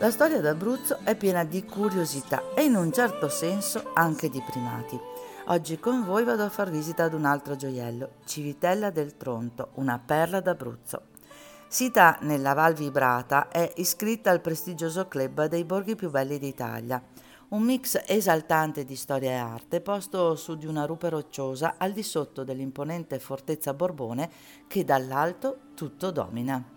La storia d'Abruzzo è piena di curiosità e in un certo senso anche di primati. Oggi con voi vado a far visita ad un altro gioiello, Civitella del Tronto, una perla d'Abruzzo. Sita nella Val Vibrata, è iscritta al prestigioso club dei borghi più belli d'Italia. Un mix esaltante di storia e arte posto su di una rupe rocciosa al di sotto dell'imponente fortezza Borbone che dall'alto tutto domina.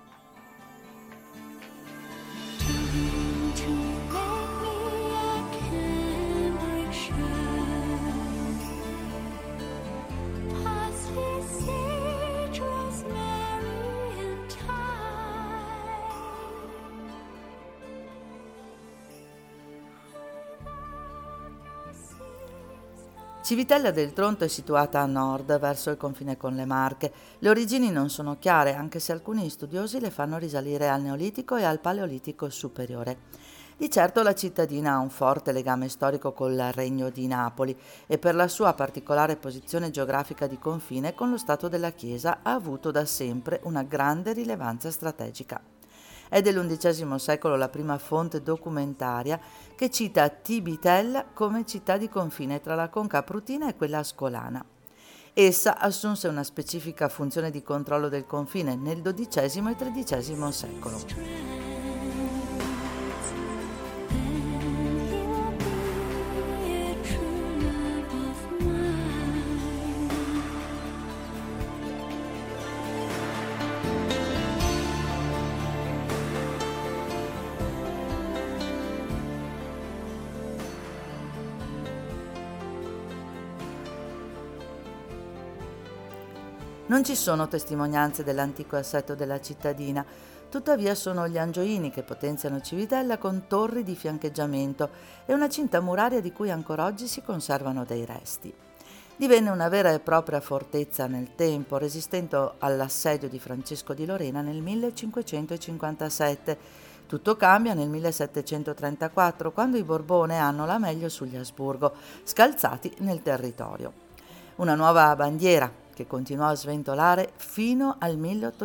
Civitella del Tronto è situata a nord, verso il confine con le Marche. Le origini non sono chiare, anche se alcuni studiosi le fanno risalire al Neolitico e al Paleolitico superiore. Di certo la cittadina ha un forte legame storico col Regno di Napoli e per la sua particolare posizione geografica di confine con lo Stato della Chiesa ha avuto da sempre una grande rilevanza strategica. È dell'undicesimo secolo la prima fonte documentaria che cita Tibitella come città di confine tra la conca prutina e quella ascolana. Essa assunse una specifica funzione di controllo del confine nel XII e XIII secolo. Non ci sono testimonianze dell'antico assetto della cittadina, tuttavia sono gli angioini che potenziano Civitella con torri di fiancheggiamento e una cinta muraria di cui ancora oggi si conservano dei resti. Divenne una vera e propria fortezza nel tempo, resistendo all'assedio di Francesco di Lorena nel 1557. Tutto cambia nel 1734, quando i Borbone hanno la meglio sugli Asburgo, scalzati nel territorio. Una nuova bandiera che continuò a sventolare fino al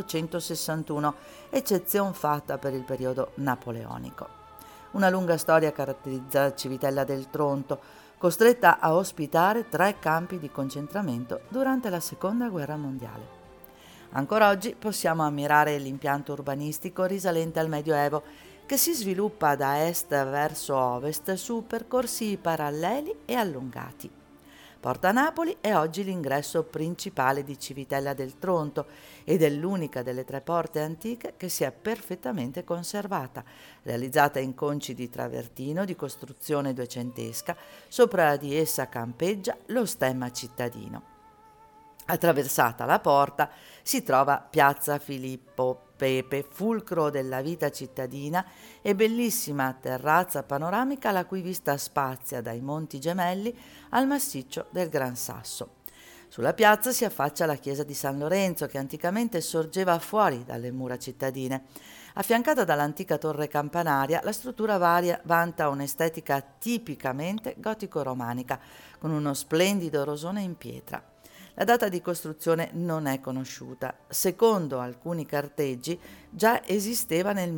1861, eccezion fatta per il periodo napoleonico. Una lunga storia caratterizza Civitella del Tronto, costretta a ospitare 3 campi di concentramento durante la Seconda Guerra Mondiale. Ancora oggi possiamo ammirare l'impianto urbanistico risalente al Medioevo, che si sviluppa da est verso ovest su percorsi paralleli e allungati. Porta Napoli è oggi l'ingresso principale di Civitella del Tronto ed è l'unica delle 3 porte antiche che si è perfettamente conservata, realizzata in conci di travertino di costruzione duecentesca, sopra di essa campeggia lo stemma cittadino. Attraversata la porta si trova Piazza Filippo Pepe, fulcro della vita cittadina e bellissima terrazza panoramica la cui vista spazia dai Monti Gemelli al massiccio del Gran Sasso. Sulla piazza si affaccia la chiesa di San Lorenzo che anticamente sorgeva fuori dalle mura cittadine. Affiancata dall'antica torre campanaria, la struttura vanta un'estetica tipicamente gotico-romanica con uno splendido rosone in pietra. La data di costruzione non è conosciuta. Secondo alcuni carteggi già esisteva nel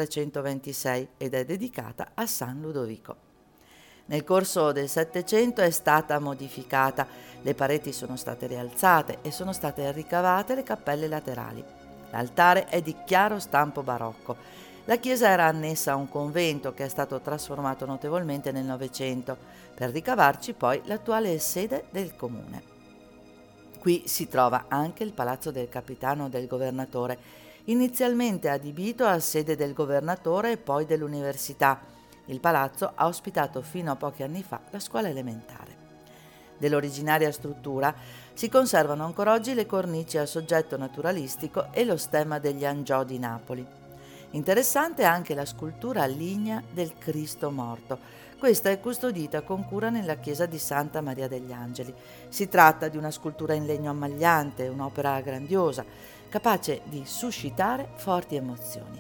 1326 ed è dedicata a San Ludovico. Nel corso del Settecento è stata modificata, le pareti sono state rialzate e sono state ricavate le cappelle laterali. L'altare è di chiaro stampo barocco. La chiesa era annessa a un convento che è stato trasformato notevolmente nel Novecento, per ricavarci poi l'attuale sede del comune. Qui si trova anche il palazzo del capitano del governatore, inizialmente adibito a sede del governatore e poi dell'università. Il palazzo ha ospitato fino a pochi anni fa la scuola elementare. Dell'originaria struttura si conservano ancora oggi le cornici a soggetto naturalistico e lo stemma degli Angiò di Napoli. Interessante è anche la scultura lignea del Cristo morto. Questa è custodita con cura nella chiesa di Santa Maria degli Angeli. Si tratta di una scultura in legno ammagliante, un'opera grandiosa, capace di suscitare forti emozioni.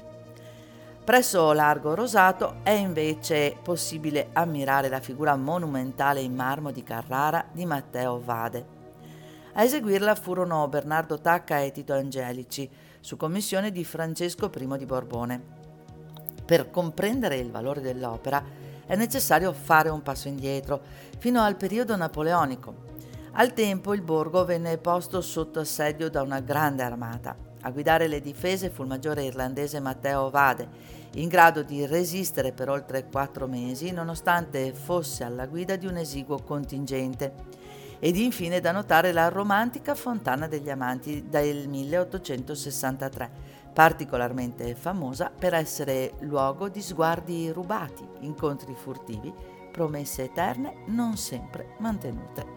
Presso Largo Rosato è invece possibile ammirare la figura monumentale in marmo di Carrara di Matteo Vade. A eseguirla furono Bernardo Tacca e Tito Angelici, su commissione di Francesco I di Borbone. Per comprendere il valore dell'opera è necessario fare un passo indietro, fino al periodo napoleonico. Al tempo il borgo venne posto sotto assedio da una grande armata. A guidare le difese fu il maggiore irlandese Matteo Vade, in grado di resistere per oltre 4 mesi nonostante fosse alla guida di un esiguo contingente. Ed infine da notare la romantica Fontana degli Amanti del 1863, particolarmente famosa per essere luogo di sguardi rubati, incontri furtivi, promesse eterne non sempre mantenute.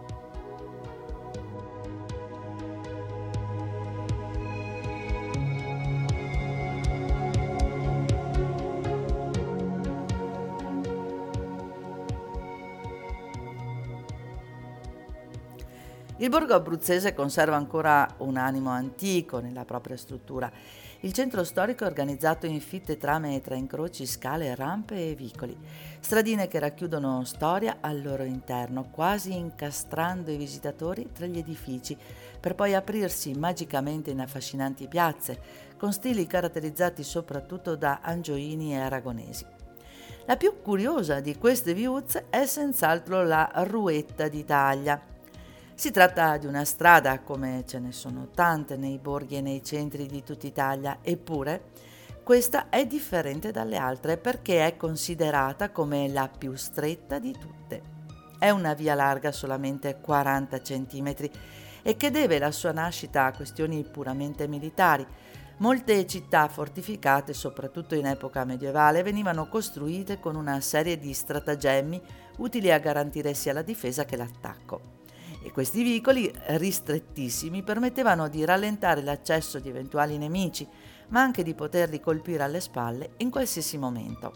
Il borgo abruzzese conserva ancora un animo antico nella propria struttura. Il centro storico è organizzato in fitte trame tra incroci, scale, rampe e vicoli, stradine che racchiudono storia al loro interno, quasi incastrando i visitatori tra gli edifici, per poi aprirsi magicamente in affascinanti piazze, con stili caratterizzati soprattutto da angioini e aragonesi. La più curiosa di queste viuzze è senz'altro la Ruetta d'Italia. Si tratta di una strada, come ce ne sono tante nei borghi e nei centri di tutta Italia, eppure questa è differente dalle altre perché è considerata come la più stretta di tutte. È una via larga solamente 40 centimetri e che deve la sua nascita a questioni puramente militari. Molte città fortificate, soprattutto in epoca medievale, venivano costruite con una serie di stratagemmi utili a garantire sia la difesa che l'attacco. E questi vicoli ristrettissimi permettevano di rallentare l'accesso di eventuali nemici, ma anche di poterli colpire alle spalle in qualsiasi momento.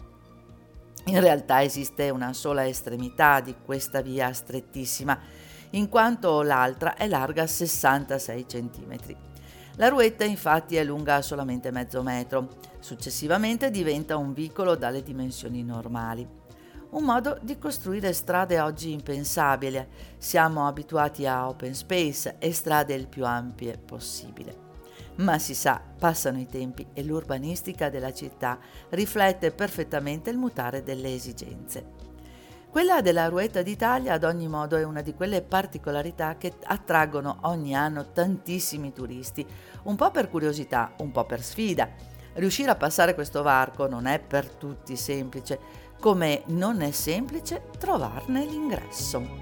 In realtà esiste una sola estremità di questa via strettissima, in quanto l'altra è larga 66 cm. La Ruetta infatti è lunga solamente mezzo metro, successivamente diventa un vicolo dalle dimensioni normali. Un modo di costruire strade oggi impensabile. Siamo abituati a open space e strade il più ampie possibile. Ma si sa, passano i tempi e l'urbanistica della città riflette perfettamente il mutare delle esigenze. Quella della Ruetta d'Italia ad ogni modo è una di quelle particolarità che attraggono ogni anno tantissimi turisti, un po' per curiosità, un po' per sfida. Riuscire a passare questo varco non è per tutti semplice, come non è semplice trovarne l'ingresso.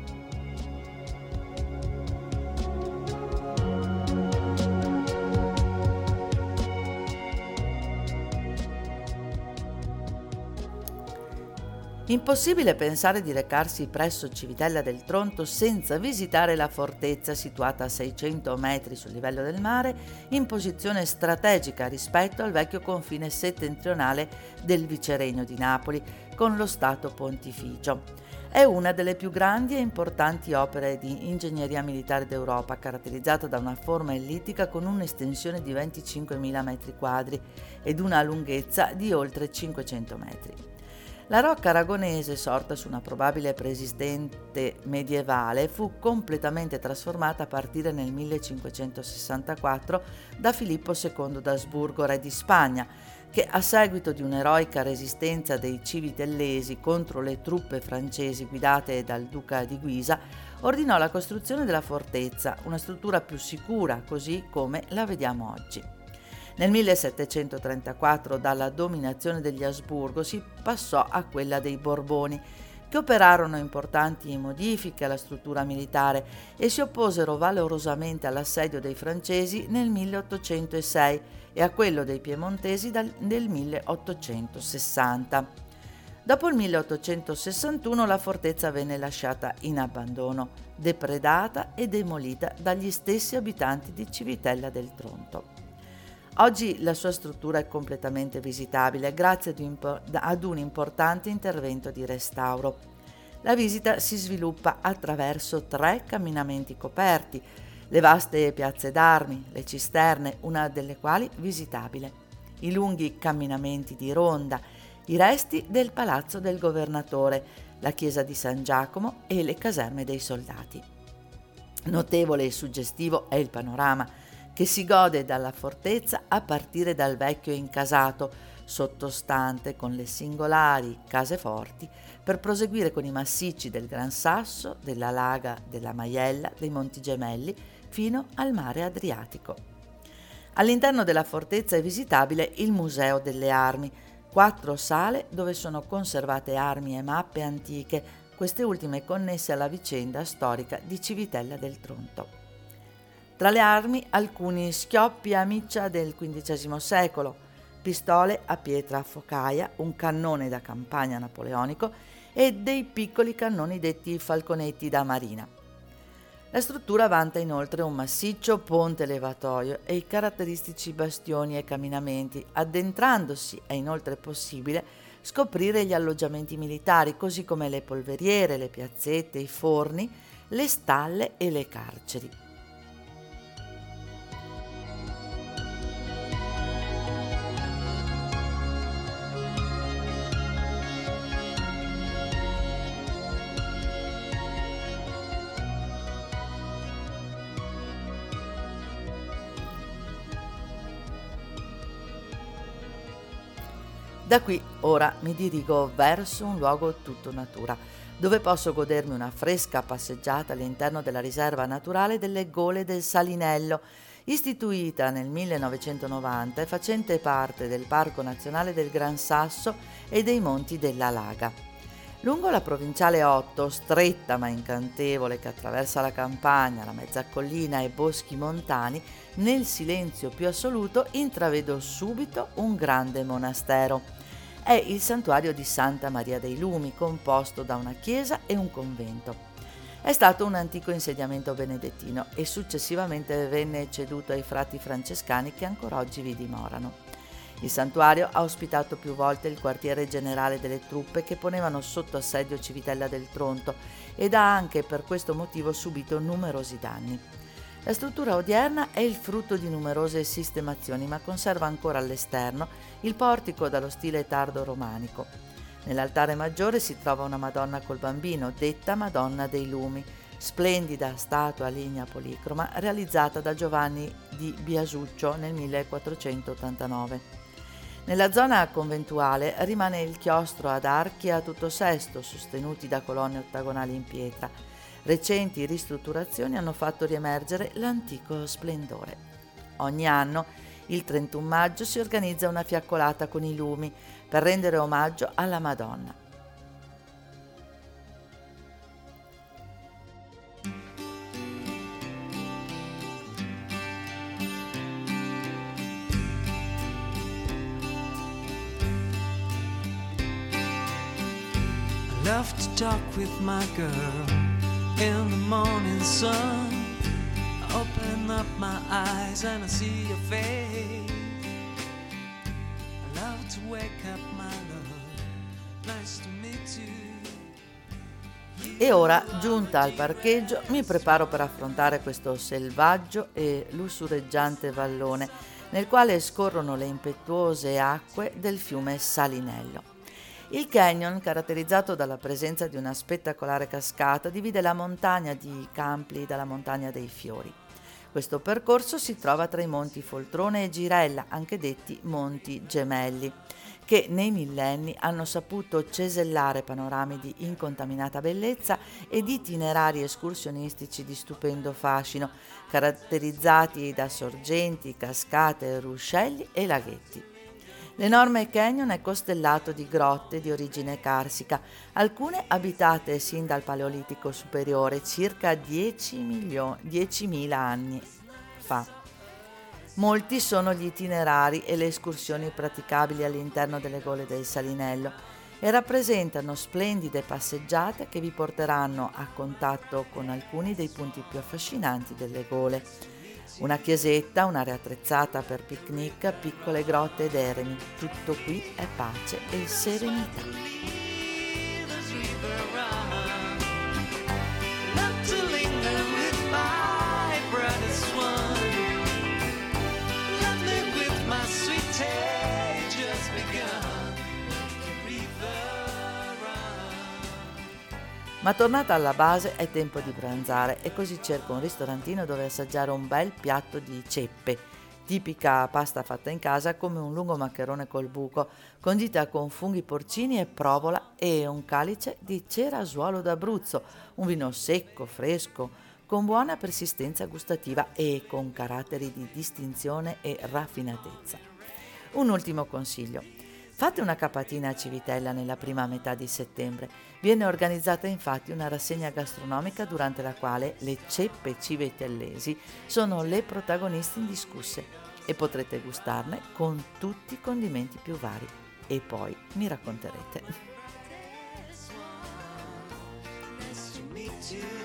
Impossibile pensare di recarsi presso Civitella del Tronto senza visitare la fortezza situata a 600 metri sul livello del mare, in posizione strategica rispetto al vecchio confine settentrionale del Viceregno di Napoli con lo Stato Pontificio. È una delle più grandi e importanti opere di ingegneria militare d'Europa, caratterizzata da una forma ellittica con un'estensione di 25.000 metri quadri ed una lunghezza di oltre 500 metri. La rocca aragonese, sorta su una probabile preesistente medievale, fu completamente trasformata a partire nel 1564 da Filippo II d'Asburgo, re di Spagna, che a seguito di un'eroica resistenza dei civitellesi contro le truppe francesi guidate dal duca di Guisa, ordinò la costruzione della fortezza, una struttura più sicura, così come la vediamo oggi. Nel 1734 dalla dominazione degli Asburgo si passò a quella dei Borboni, che operarono importanti modifiche alla struttura militare e si opposero valorosamente all'assedio dei francesi nel 1806 e a quello dei piemontesi nel 1860. Dopo il 1861 la fortezza venne lasciata in abbandono, depredata e demolita dagli stessi abitanti di Civitella del Tronto. Oggi la sua struttura è completamente visitabile grazie ad un importante intervento di restauro. La visita si sviluppa attraverso 3 camminamenti coperti, le vaste piazze d'armi, le cisterne, una delle quali visitabile, i lunghi camminamenti di ronda, i resti del palazzo del governatore, la chiesa di San Giacomo e le caserme dei soldati. Notevole e suggestivo è il panorama che si gode dalla fortezza a partire dal vecchio incasato, sottostante con le singolari caseforti, per proseguire con i massicci del Gran Sasso, della Laga, della Maiella, dei Monti Gemelli, fino al mare Adriatico. All'interno della fortezza è visitabile il Museo delle Armi, 4 sale dove sono conservate armi e mappe antiche, queste ultime connesse alla vicenda storica di Civitella del Tronto. Tra le armi alcuni schioppi a miccia del XV secolo, pistole a pietra a focaia, un cannone da campagna napoleonico e dei piccoli cannoni detti falconetti da marina. La struttura vanta inoltre un massiccio ponte levatoio e i caratteristici bastioni e camminamenti. Addentrandosi è inoltre possibile scoprire gli alloggiamenti militari, così come le polveriere, le piazzette, i forni, le stalle e le carceri. Da qui ora mi dirigo verso un luogo tutto natura, dove posso godermi una fresca passeggiata all'interno della riserva naturale delle Gole del Salinello, istituita nel 1990 e facente parte del Parco Nazionale del Gran Sasso e dei Monti della Laga. Lungo la provinciale 8, stretta ma incantevole che attraversa la campagna, la mezza collina e boschi montani, nel silenzio più assoluto intravedo subito un grande monastero. È il santuario di Santa Maria dei Lumi, composto da una chiesa e un convento. È stato un antico insediamento benedettino e successivamente venne ceduto ai frati francescani che ancora oggi vi dimorano. Il santuario ha ospitato più volte il quartiere generale delle truppe che ponevano sotto assedio Civitella del Tronto ed ha anche per questo motivo subito numerosi danni. La struttura odierna è il frutto di numerose sistemazioni, ma conserva ancora all'esterno il portico dallo stile tardo-romanico. Nell'altare maggiore si trova una Madonna col Bambino, detta Madonna dei Lumi, splendida statua lignea policroma realizzata da Giovanni di Biasuccio nel 1489. Nella zona conventuale rimane il chiostro ad archi a tutto sesto, sostenuti da colonne ottagonali in pietra. Recenti ristrutturazioni hanno fatto riemergere l'antico splendore. Ogni anno, il 31 maggio, si organizza una fiaccolata con i lumi per rendere omaggio alla Madonna. I love to talk with my girl in the morning sun. I open up my eyes and I see your face. I love to wake up my love. Nice to meet you. E ora, giunta al parcheggio, mi preparo per affrontare questo selvaggio e lussureggiante vallone, nel quale scorrono le impetuose acque del fiume Salinello. Il canyon, caratterizzato dalla presenza di una spettacolare cascata, divide la montagna di Campli dalla montagna dei Fiori. Questo percorso si trova tra i monti Foltrone e Girella, anche detti Monti Gemelli, che nei millenni hanno saputo cesellare panorami di incontaminata bellezza ed itinerari escursionistici di stupendo fascino, caratterizzati da sorgenti, cascate, ruscelli e laghetti. L'enorme canyon è costellato di grotte di origine carsica, alcune abitate sin dal Paleolitico superiore, circa 10.000 anni fa. Molti sono gli itinerari e le escursioni praticabili all'interno delle Gole del Salinello e rappresentano splendide passeggiate che vi porteranno a contatto con alcuni dei punti più affascinanti delle Gole. Una chiesetta, un'area attrezzata per picnic, piccole grotte ed eremi. Tutto qui è pace e serenità. Ma tornata alla base è tempo di pranzare e così cerco un ristorantino dove assaggiare un bel piatto di ceppe, Tipica pasta fatta in casa come un lungo maccherone col buco, condita con funghi porcini e provola e un calice di cerasuolo d'Abruzzo, un vino secco, fresco, con buona persistenza gustativa e con caratteri di distinzione e raffinatezza. Un ultimo consiglio. Fate una capatina a Civitella nella prima metà di settembre. Viene organizzata infatti una rassegna gastronomica durante la quale le ceppe civitellesi sono le protagoniste indiscusse e potrete gustarne con tutti i condimenti più vari. E poi mi racconterete.